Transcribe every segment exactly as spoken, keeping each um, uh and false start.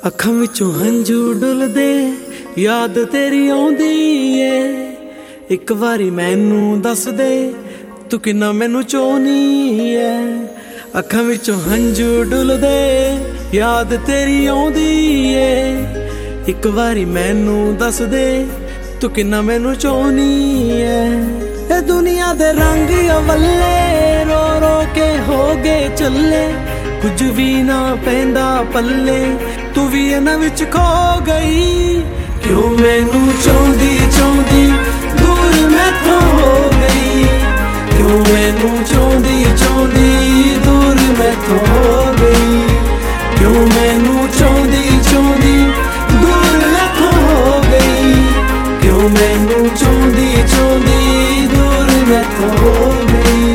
ਅੱਖਾਂ ਵਿੱਚੋਂ ਹੰਝੂ ਡੁੱਲਦੇ ਯਾਦ ਤੇਰੀ ਆਉਂਦੀ ਏ। ਇੱਕ ਵਾਰੀ ਮੈਨੂੰ ਦੱਸ ਦੇ ਤੂੰ ਕਿੰਨਾ ਮੈਨੂੰ ਚਾਹੁੰਦੀ ਏ। ਅੱਖਾਂ ਵਿੱਚੋਂ ਹੰਝੂ ਡੁੱਲਦੇ ਯਾਦ ਤੇਰੀ ਆਉਂਦੀ ਏ। ਇੱਕ ਵਾਰੀ ਮੈਨੂੰ ਦੱਸ ਦੇ ਤੂੰ ਕਿੰਨਾ ਮੈਨੂੰ ਚਾਹੁੰਦੀ ਏ। ਇਹ ਦੁਨੀਆ ਦੇ ਰੰਗ ਅਵੱਲੇ ਰੋ ਰੋ ਕੇ ਹੋ ਗਏ ਚੱਲੇ, ਕੁਝ ਵੀ ਨਾ ਪੈਂਦਾ ਪੱਲੇ, ਤੂੰ ਵੀ ਇਹਨਾਂ ਵਿੱਚ ਖੋ ਗਈ। ਕਿਉਂ ਮੈਨੂੰ ਚਾਹੁੰਦੀ ਚਾਹੁੰਦੀ ਦੂਰ ਮੈਥੋਂ ਹੋ ਗਈ। ਕਿਉਂ ਮੈਨੂੰ ਚਾਹੁੰਦੀ ਚਾਹੁੰਦੀ ਦੂਰ ਮੈਥੋਂ ਹੋ ਗਈ। ਕਿਉਂ ਮੈਨੂੰ ਚਾਹੁੰਦੀ ਚਾਹੁੰਦੀ ਦੂਰ ਮੈਥੋਂ ਹੋ ਗਈ। ਕਿਉਂ ਮੈਨੂੰ ਚਾਹੁੰਦੀ ਚਾਹੁੰਦੀ ਦੂਰ ਮੈਥੋਂ ਹੋ ਗਈ।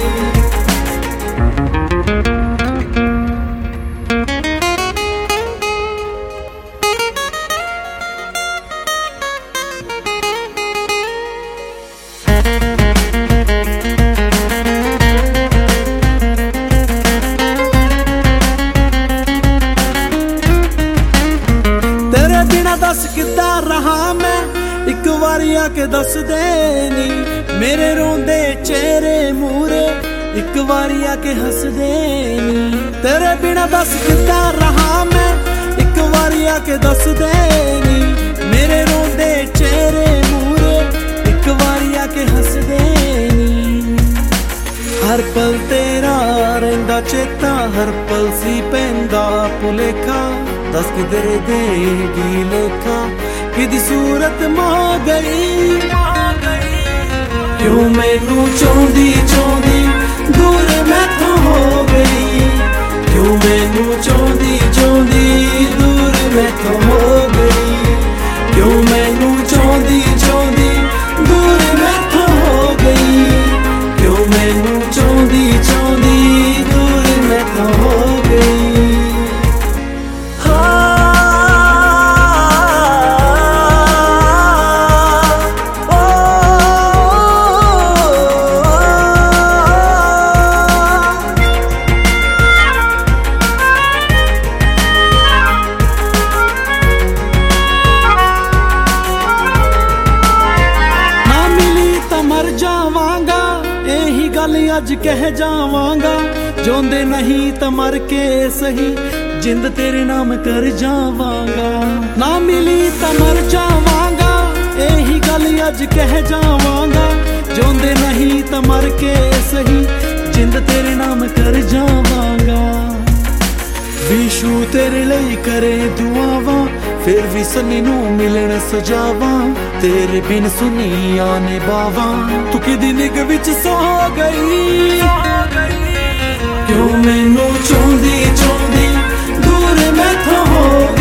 दस किदा रहा मैं एक बारी आके दस दे नी। मेरे रोंदे चेहरे मूरे एक बारी आके हंस दे नी। तेरे बिना दस किदा रहा मैं एक बारी आके दस दे नी। मेरे रोंदे चेहरे मूरे एक बारी आके हंस दे नी। हर पल तेरा रहिंदा चेता, हर पल सी पैंदा भुलेखा। दस किधर देगी लेखा किदी सूरत मां गई। क्यों मैनू चाहुंदी चाहुंदी दूर मैथों हो गई। क्यों मैनू चाहुंदी चाहुंदी दूर मैथों हो गई। क्यों मैनू चाहुंदी चाहुंदी दूर मैथों हो गई। क्यों मैनू चाहुंदी चाहुंदी दूर मैथों हो गई। अज कह जावांगा जोंदे नहीं तो मर के सही, जिंद तेरे नाम कर जावांगा। ना मिली तो मर जावांगा यही गल अज कह जावांगा। जोंदे नहीं तो मर के सही, जिंद तेरे नाम कर जावांगा। विशु तेरे लिए करे दुआवां, फिर भी सन्नी नू मिलन सजावा। तेरे बिन सुनिया ने बावा, तू किदी निग विच सो गई। क्यों मैनू चाहुंदी चाहुंदी दूर मैथों हो